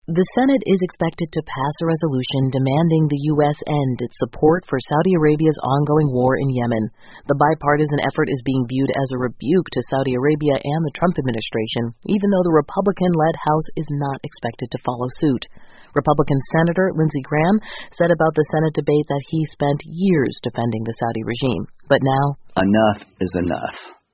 The Senate is expected to pass a resolution demanding the U.S. end its support for Saudi Arabia's ongoing war in Yemen. The bipartisan effort is being viewed as a rebuke to Saudi Arabia and the Trump administration, even though the Republican-led House is not expected to follow suit. Republican Senator Lindsey Graham said about the Senate debate that he spent years defending the Saudi regime. But now, enough is enough.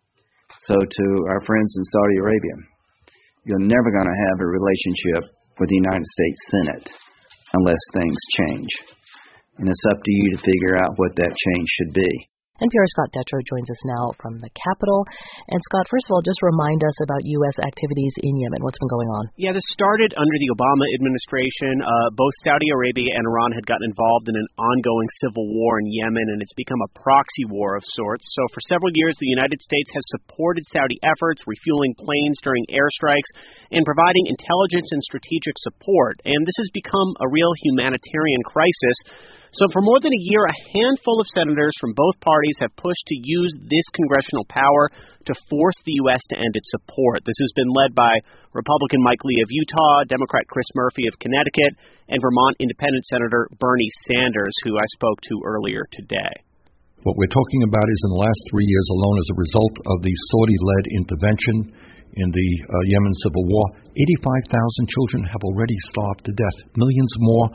So to our friends in Saudi Arabia, you're never going to have a relationship with the United States Senate unless things change. And it's up to you to figure out what that change should be. NPR's Scott Detrow joins us now from the Capitol. And Scott, first of all, just remind us about U.S. activities in Yemen. What's been going on? Yeah, this started under the Obama administration. Both Saudi Arabia and Iran had gotten involved in an ongoing civil war in Yemen, and it's become a proxy war of sorts. So for several years, the United States has supported Saudi efforts, refueling planes during airstrikes, and providing intelligence and strategic support. And this has become a real humanitarian crisis. So for more than a year, a handful of senators from both parties have pushed to use this congressional power to force the U.S. to end its support. This has been led by Republican Mike Lee of Utah, Democrat Chris Murphy of Connecticut, and Vermont Independent Senator Bernie Sanders, who I spoke to earlier today. What we're talking about is in the last 3 years alone, as a result of the Saudi-led intervention in the Yemen civil war, 85,000 children have already starved to death. Millions more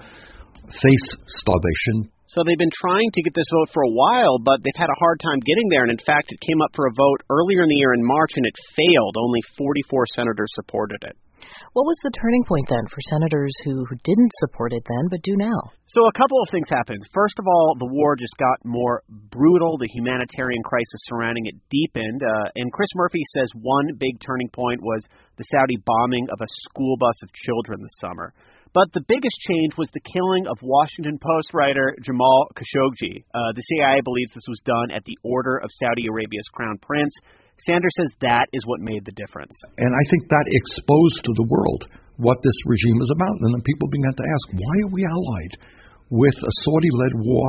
face starvation. So they've been trying to get this vote for a while, but they've had a hard time getting there. And in fact, it came up for a vote earlier in the year in March, and it failed. Only 44 senators supported it. What was the turning point then for senators who didn't support it then but do now? So a couple of things happened. First of all, the war just got more brutal. The humanitarian crisis surrounding it deepened. And Chris Murphy says one big turning point was the Saudi bombing of a school bus of children this summer. But the biggest change was the killing of Washington Post writer Jamal Khashoggi. The CIA believes this was done at the order of Saudi Arabia's crown prince. Sanders says that is what made the difference. And I think that exposed to the world what this regime is about. And then people began to ask, why are we allied with a Saudi-led war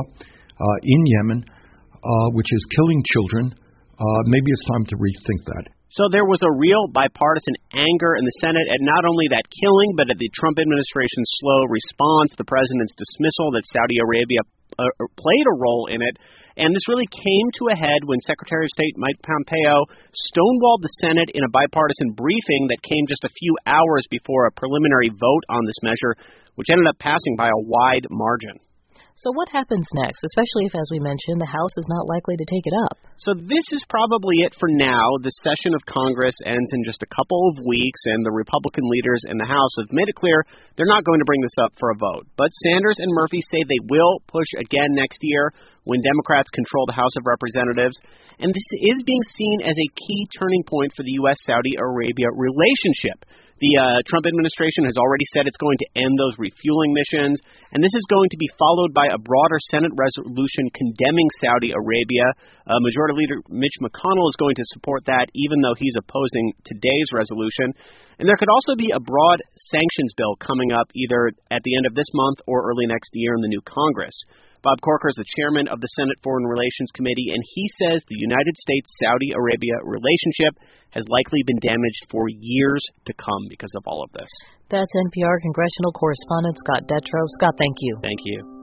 in Yemen, which is killing children? Maybe it's time to rethink that. So there was a real bipartisan anger in the Senate at not only that killing, but at the Trump administration's slow response, the president's dismissal that Saudi Arabia played a role in it. And this really came to a head when Secretary of State Mike Pompeo stonewalled the Senate in a bipartisan briefing that came just a few hours before a preliminary vote on this measure, which ended up passing by a wide margin. So what happens next, especially if, as we mentioned, the House is not likely to take it up? So this is probably it for now. The session of Congress ends in just a couple of weeks, and the Republican leaders in the House have made it clear they're not going to bring this up for a vote. But Sanders and Murphy say they will push again next year when Democrats control the House of Representatives. And this is being seen as a key turning point for the U.S.-Saudi Arabia relationship. The Trump administration has already said it's going to end those refueling missions, and this is going to be followed by a broader Senate resolution condemning Saudi Arabia. Majority Leader Mitch McConnell is going to support that, even though he's opposing today's resolution. And there could also be a broad sanctions bill coming up either at the end of this month or early next year in the new Congress. Bob Corker is the chairman of the Senate Foreign Relations Committee, and he says the United States-Saudi Arabia relationship has likely been damaged for years to come because of all of this. That's NPR congressional correspondent Scott Detrow. Scott, thank you. Thank you.